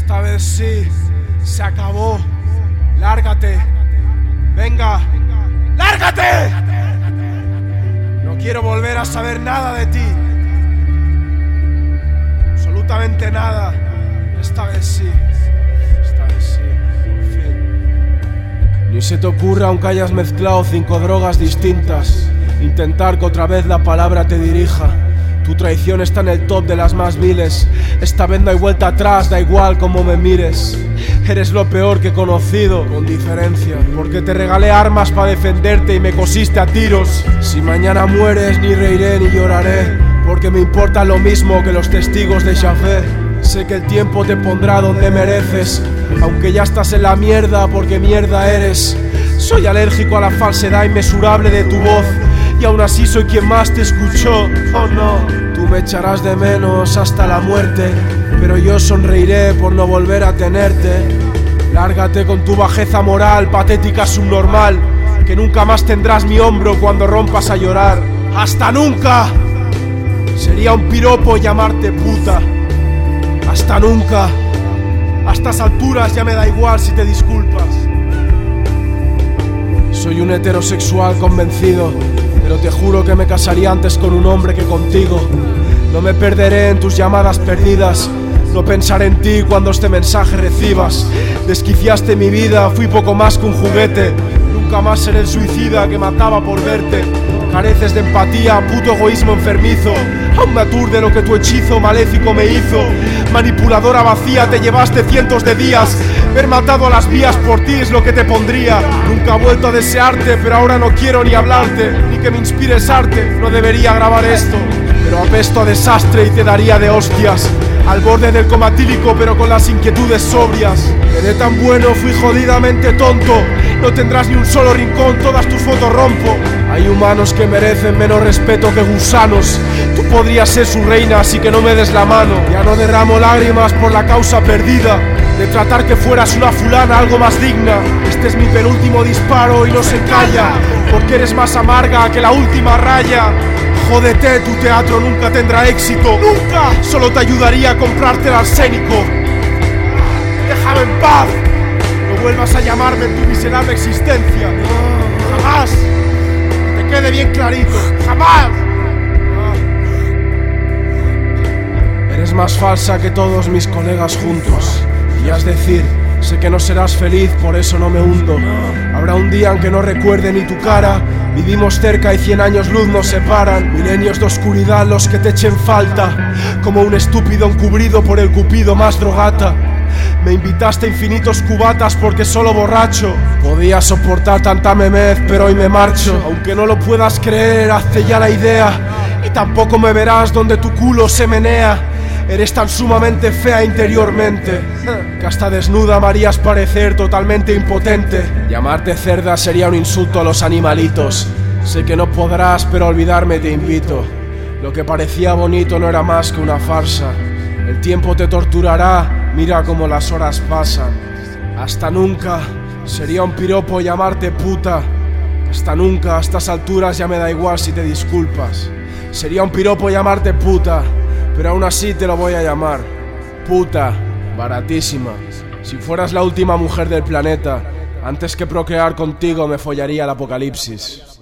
Esta vez sí, se acabó. Lárgate. Venga, lárgate. No quiero volver a saber nada de ti. Absolutamente nada. Esta vez sí. Esta vez sí. Por fin. Ni se te ocurra, aunque hayas mezclado 5 drogas distintas, intentar que otra vez la palabra te dirija. Tu traición está en el top de las más viles. Esta vez no hay vuelta atrás, da igual cómo me mires. Eres lo peor que he conocido, con diferencia, porque te regalé armas para defenderte y me cosiste a tiros. Si mañana mueres, ni reiré ni lloraré, porque me importa lo mismo que los testigos de Yahvé. Sé que el tiempo te pondrá donde mereces, aunque ya estás en la mierda, porque mierda eres. Soy alérgico a la falsedad inmesurable de tu voz, y aún así soy quien más te escuchó. Oh no, tú me echarás de menos hasta la muerte, pero yo sonreiré por no volver a tenerte. Lárgate con tu bajeza moral, patética subnormal, que nunca más tendrás mi hombro cuando rompas a llorar. ¡Hasta nunca! Sería un piropo llamarte puta. ¡Hasta nunca! A estas alturas ya me da igual si te disculpas. Soy un heterosexual convencido, pero te juro que me casaría antes con un hombre que contigo. No me perderé en tus llamadas perdidas, no pensaré en ti cuando este mensaje recibas. Desquiciaste mi vida, fui poco más que un juguete. Nunca más seré el suicida que mataba por verte. Careces de empatía, puto egoísmo enfermizo. Aún me aturde lo que tu hechizo maléfico me hizo. Manipuladora vacía, te llevaste cientos de días. Ver matado a las vías por ti es lo que te pondría. Nunca he vuelto a desearte, pero ahora no quiero ni hablarte, ni que me inspires arte. No debería grabar esto, pero apesto a desastre y te daría de hostias. Al borde del coma etílico, pero con las inquietudes sobrias. Seré tan bueno, fui jodidamente tonto. No tendrás ni un solo rincón, todas tus fotos rompo. Hay humanos que merecen menos respeto que gusanos. Tú podrías ser su reina, así que no me des la mano. Ya no derramo lágrimas por la causa perdida, de tratar que fueras una fulana algo más digna. Este es mi penúltimo disparo y no se calla, porque eres más amarga que la última raya. Jódete, tu teatro nunca tendrá éxito. ¡Nunca! Solo te ayudaría a comprarte el arsénico. Déjame en paz. No vuelvas a llamarme en tu miserable existencia. ¡Jamás! Que te quede bien clarito. ¡Jamás! Eres más falsa que todos mis colegas juntos. Y es decir, sé que no serás feliz, por eso no me hundo. Habrá un día en que no recuerde ni tu cara. Vivimos cerca y 100 años luz nos separan. Milenios de oscuridad los que te echen falta, como un estúpido encubrido por el cupido más drogata. Me invitaste a infinitos cubatas porque solo borracho podía soportar tanta memez, pero hoy me marcho. Aunque no lo puedas creer, hazte ya la idea, y tampoco me verás donde tu culo se menea. Eres tan sumamente fea interiormente que hasta desnuda me harías parecer totalmente impotente. Llamarte cerda sería un insulto a los animalitos. Sé que no podrás, pero olvidarme te invito. Lo que parecía bonito no era más que una farsa. El tiempo te torturará, mira cómo las horas pasan. Hasta nunca, sería un piropo llamarte puta. Hasta nunca, a estas alturas ya me da igual si te disculpas. Sería un piropo llamarte puta, pero aún así te lo voy a llamar puta, baratísima. Si fueras la última mujer del planeta, antes que procrear contigo me follaría el apocalipsis.